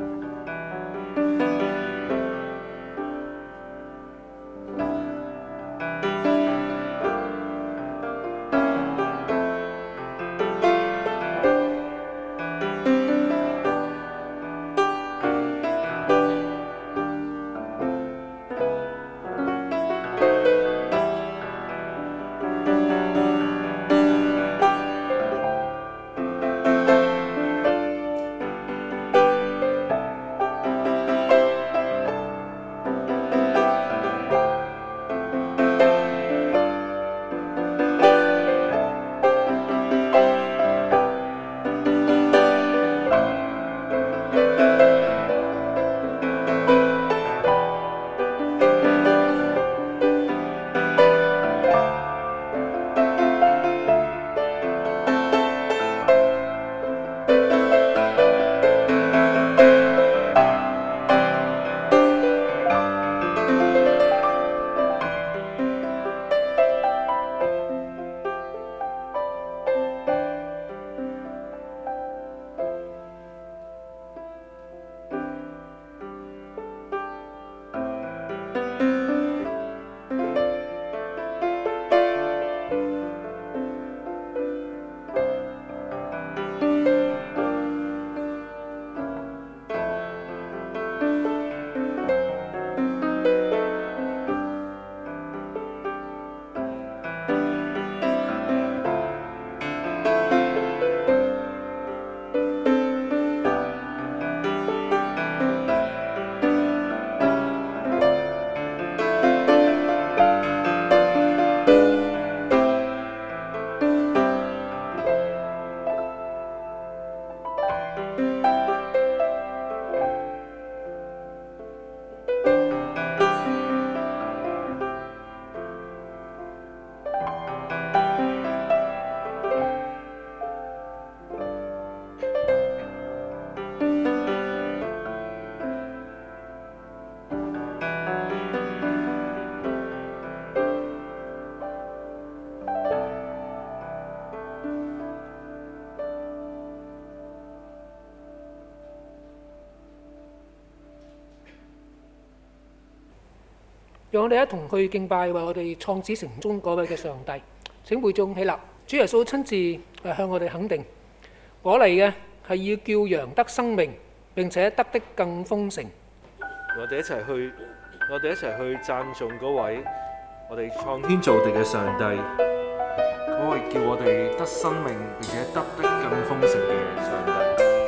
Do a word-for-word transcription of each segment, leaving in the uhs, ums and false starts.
讓我哋一同去敬拜為我哋創始成終嗰位嘅上帝。請會眾起立，主耶穌親自向我哋肯定，我嚟嘅係要叫羊得生命，並且得的更豐盛。 我哋一齊去，我哋一齊去讚頌嗰位我哋創天造地嘅上帝，嗰位叫我哋得生命並且得的更豐盛嘅上帝。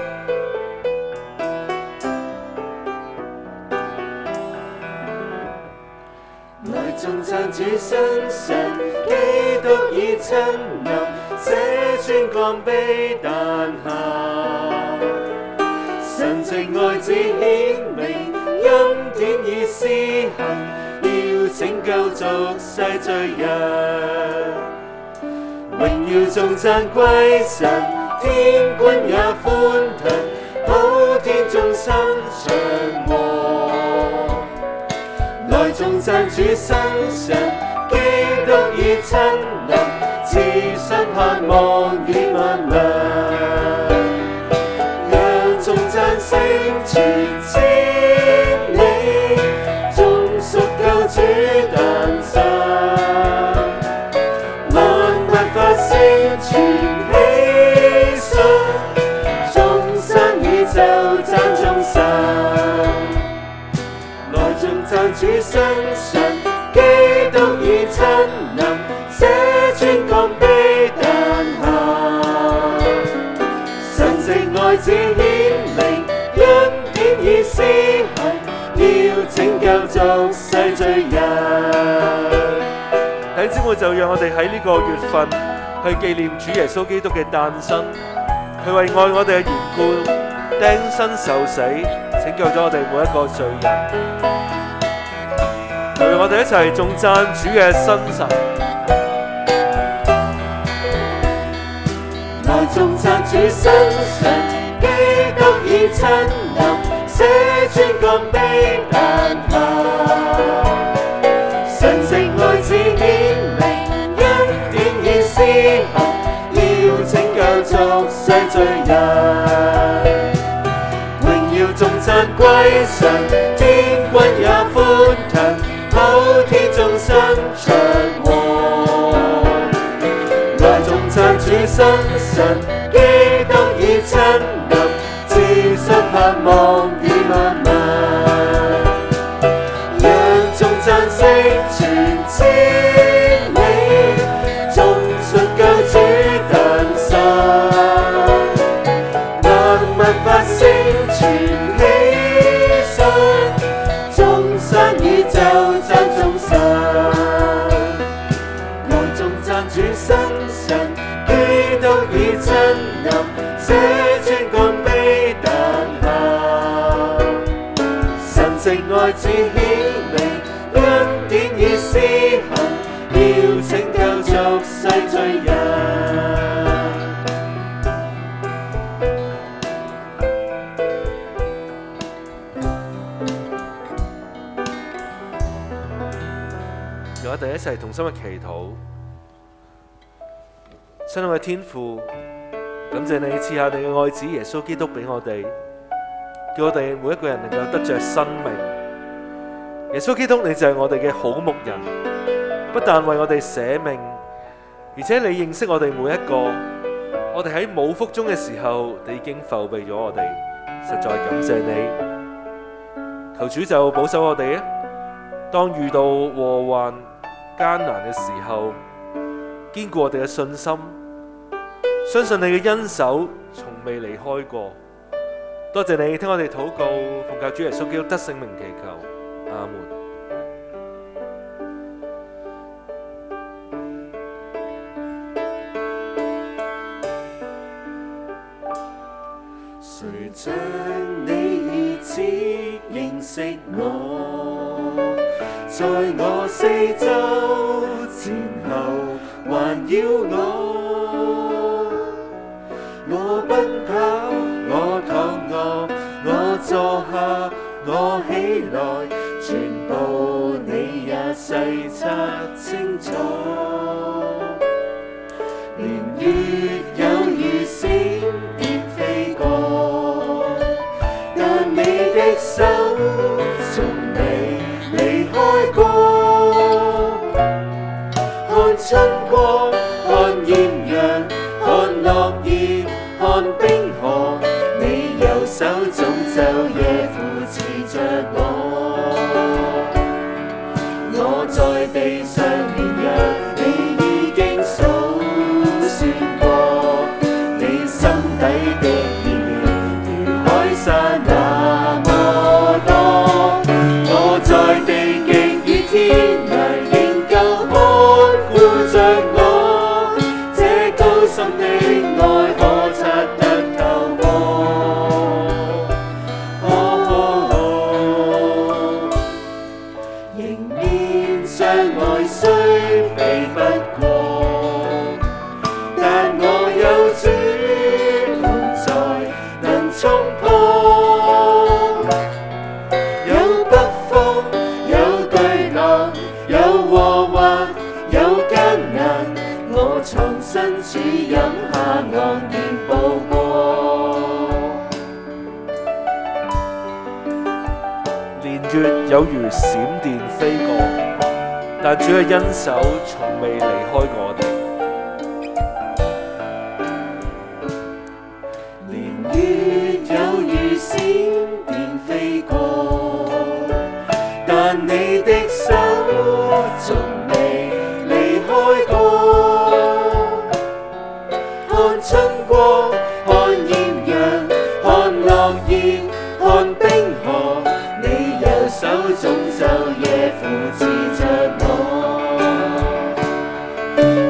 頌讚主身上，基督已親臨，這尊降卑誕下。神情愛子顯明，恩典已施行，要拯救俗世罪人。榮耀頌讚歸神，天君也歡騰，普天眾生祥和。來頌讚主身上，基督已親臨，賜新盼望與萬能。讓頌讚聲傳千里，眾屬救主誕生。萬物發聲傳喜訊，眾生宇宙讚頌神。頌讚主身上，基督已親臨，這尊降卑誕下。神情愛子顯明，恩典已施行，要拯救俗世罪人。 弟兄姊妹，就讓我哋喺呢個月份去紀念主耶穌基督嘅誕生，佢為愛我哋嘅緣故釘身受死，拯救咗我哋每一個罪人。讓我哋一齊頌讚主嘅身神。 來頌讚主身上，基督已親臨，這尊降卑誕下。神情愛子顯明，恩典已施行，要拯救俗世罪人。榮耀頌讚歸神，天軍也歡騰，普天眾生長和。來頌讚主生神，基督已親臨，照出盼望與萬民。讓頌讚聲傳千里，頌述救主誕生。萬物發聲傳喜訊，眾山宇宙讚眾神。來頌讚主生神，基督已親臨，捨尊降卑誕下。神聖愛子顯明，恩典已施行，要拯救俗世罪人。 讓我哋一齊同心嘅祈禱。親愛嘅天父，感謝你賜下你嘅愛子耶穌基督俾我哋，叫我哋每一個人能夠得着生命。耶穌基督，你就係我哋嘅好牧人，不但為我哋捨命，而且你認識我哋每一個。我哋喺母腹中嘅時候，你已經覆庇咗我哋，實在感謝你。求主就保守我哋啊！當遇到禍患艱難嘅時候，堅固我哋嘅信心，相信你嘅恩手從未離開過。多謝你聽我哋禱告，奉靠主耶穌基督得聖名祈求，阿門。 誰像你如此認識我，在我四周前後環繞我。我奔跑，我躺臥，我坐下，我起來，全部你也細察清楚。連月有如閃電飛過，但你的手從未離開過。看春光，看豔陽，看落葉，看冰河，你右手總晝夜扶持着我。我在地上年日，你已經數算過，你心底的意念如海沙那麼多。我在地極與天涯，仍舊看顧着我，這高深的愛可察得透過。哦哦哦，迎面障礙雖避不過，但我有主同在，能衝破。有北風，有巨浪，有禍患，有艱難，我藏身處飲下昂然步過。 年月有如閃電飛過，但主嘅恩手從未離開過我哋。 年月有如閃電飛過，但你的手從未離開過。看春光，看豔陽，看落葉，看冰河，你右手總晝夜扶持着我。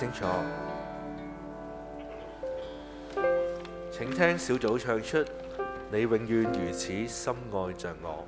清楚。請聽小組唱出你永遠如此深愛着我。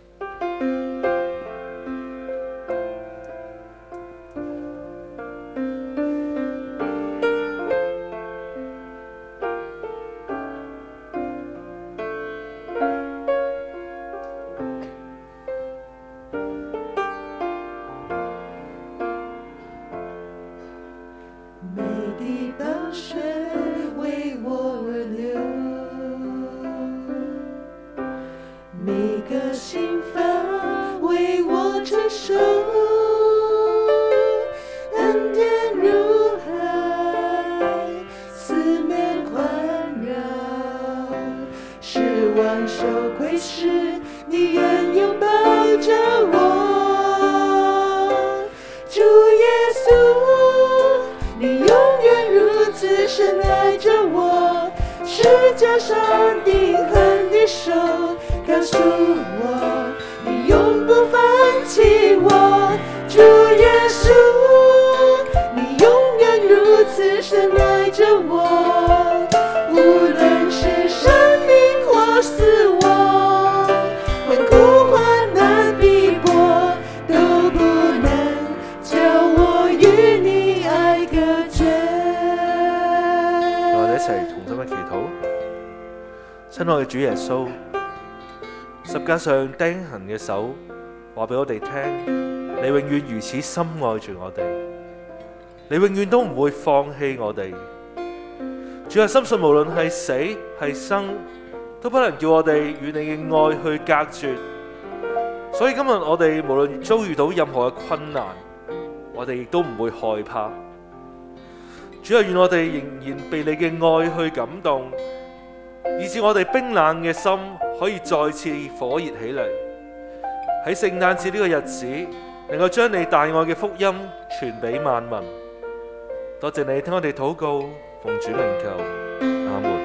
親愛嘅主耶穌，十架上釘痕嘅手話俾我哋聽，你永遠如此深愛住我哋，你永遠都唔會放棄我哋。主啊，深信無論係死係生，都不能叫我哋與你嘅愛去隔絕。所以今日我哋無論遭遇到任何嘅困難，我哋亦都唔會害怕。主啊，願我哋仍然被你嘅愛去感動，以致我哋冰冷嘅心可以再次火熱起嚟。喺聖誕節呢個日子，能夠將你大愛嘅福音傳俾萬民。多謝你聽我哋禱告，奉主名求，阿門。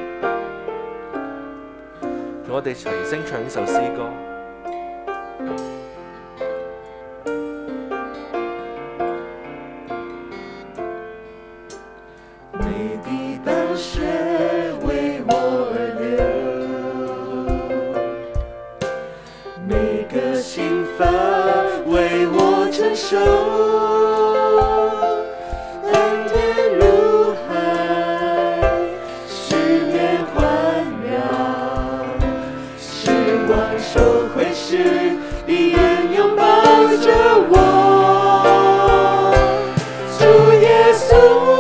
讓我哋齊聲唱呢首詩歌。 你的寶血為我而流，每個心法為我承受，恩典如海，十年環繞，失望受虧時，你願擁抱着我，主耶穌。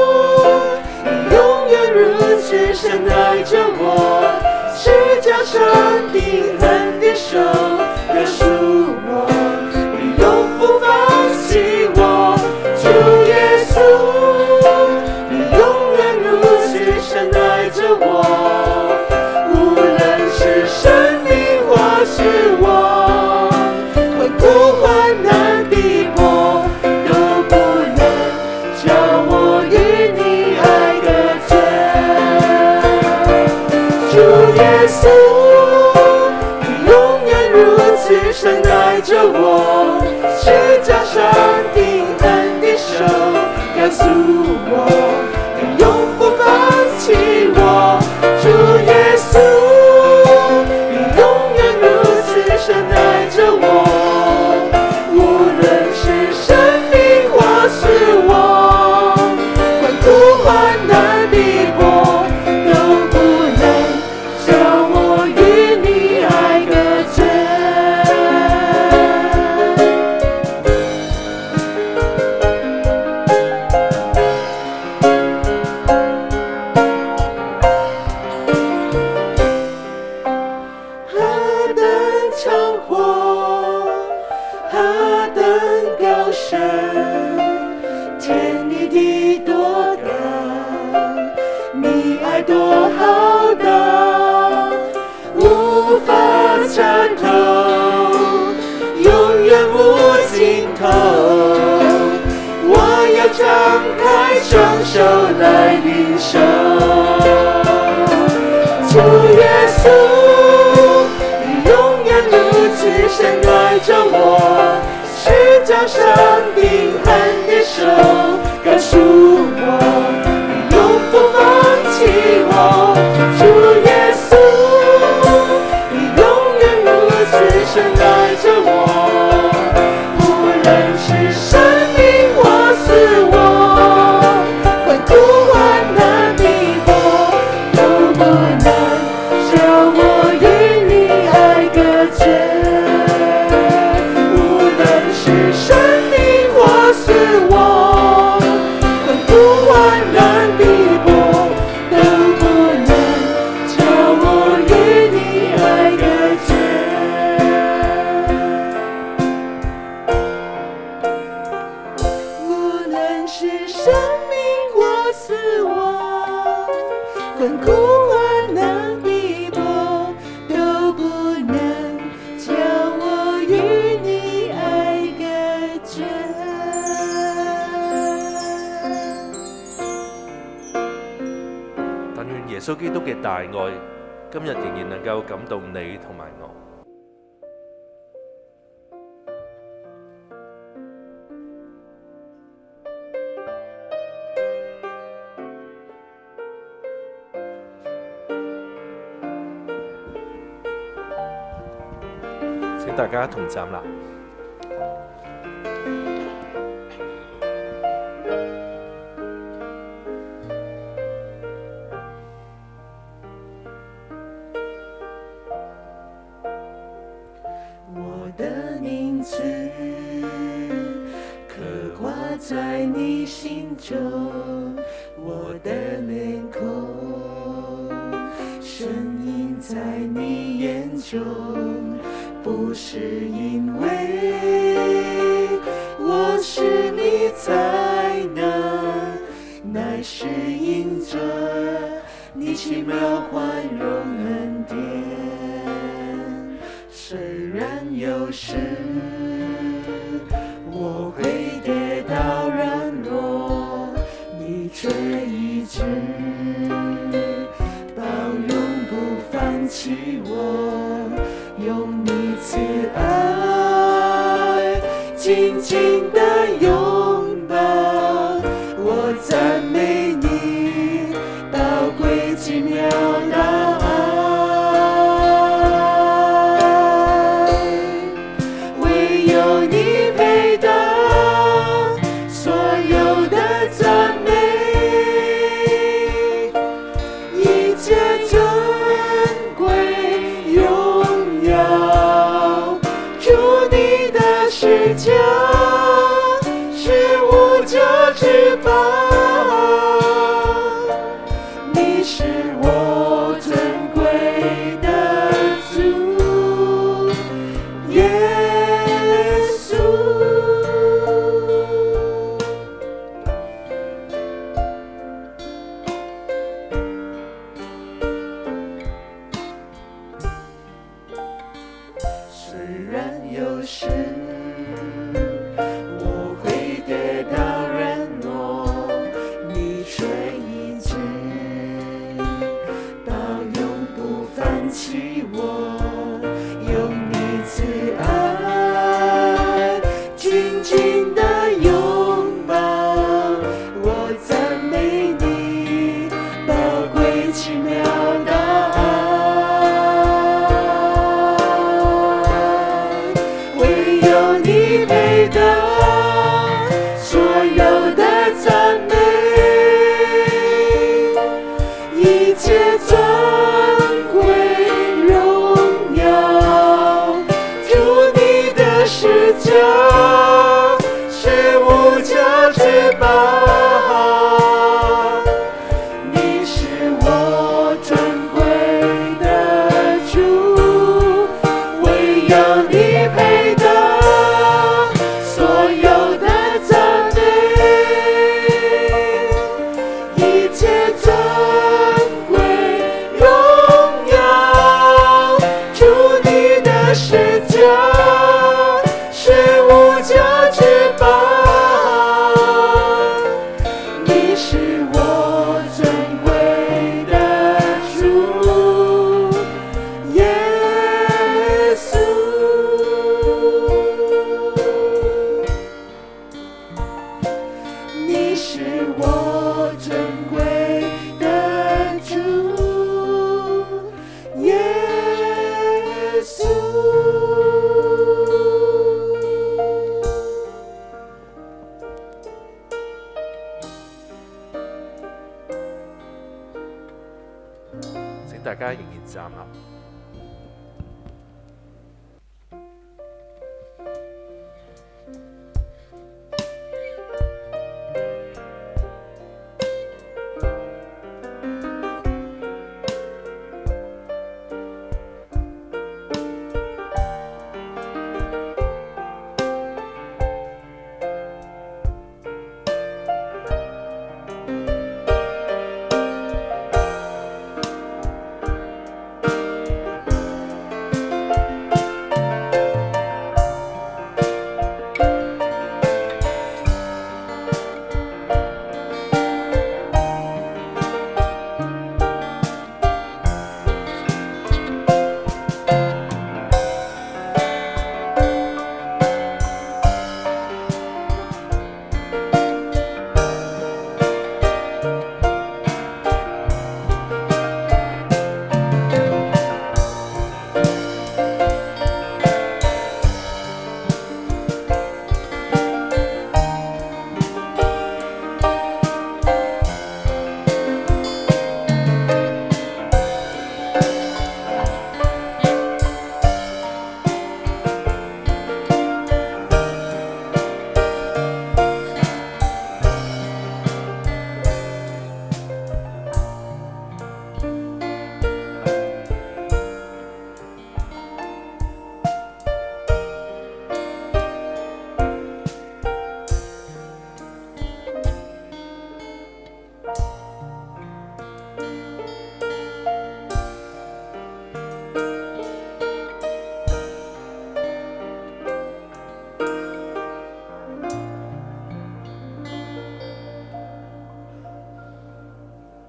深愛着我，十架上釘痕的手告訴我，你永不放棄我，主耶穌，你永遠如此深愛着我，無論是生命或死亡，困苦患難逼迫，都不能叫我與你愛隔絕。耶穌，你永遠如此深愛着我，十架上釘痕的手告訴我，你永不放棄我，主耶穌，你永遠如此深愛着我，無論是生命或死亡，困苦患難逼迫，張開雙手來領受，主耶穌，你永遠如此深愛着我，十架上釘痕的手告訴我。 决。无论是生命或死亡，困苦患难逼迫，都不能叫我与你爱隔绝。无论是生命或死亡，困苦患难逼迫，都不能叫我与你愛隔絕。 但願耶穌基督嘅大愛，今日仍然能夠感動你同埋我。請大家同站立。 我的名字刻畫在你心中，我的臉孔聲音在你眼中，不是因為我是你才能，乃是因着你奇妙寬容恩典。雖然有時我會跌倒軟弱，你卻一直包容不放棄我，用你慈愛緊緊地擁抱我，讚美你寶貴奇妙大愛。唯有你配得所有的讚美，一切尊貴榮耀。主你的施教是無價之寶，你是我尊貴的主耶穌。雖然有時我會跌倒軟弱，你卻一直包容不放棄我，用你慈愛緊緊地擁抱我，讚美你寶貴奇妙大愛。唯有你配得所有的讚美，一切尊貴榮耀。主你的施教是無價之寶，你是我尊貴的主，唯有你配得所有的讚美，一切尊貴榮耀。主你的施教是無價之寶，你是我尊貴的主耶穌。你是我尊貴的主耶穌。 請大家仍然站立。